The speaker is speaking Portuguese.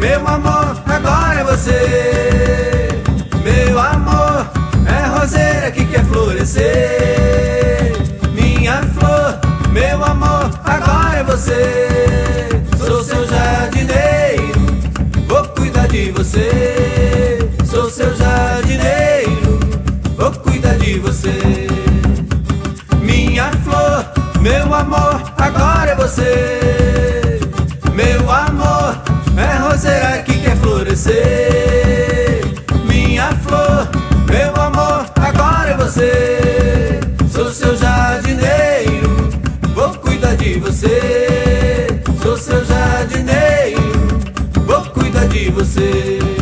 Meu amor, agora é você. Meu amor, é roseira que quer florescer. Minha flor, meu amor, agora é você. Sou seu jardineiro, vou cuidar de você. Sou seu jardineiro, vou cuidar de você. Minha flor, meu amor, agora é você. Meu amor, é roseira que quer florescer. Minha flor, meu amor, agora é você. Sou seu jardineiro, vou cuidar de você. Sou seu jardineiro, vou cuidar de você.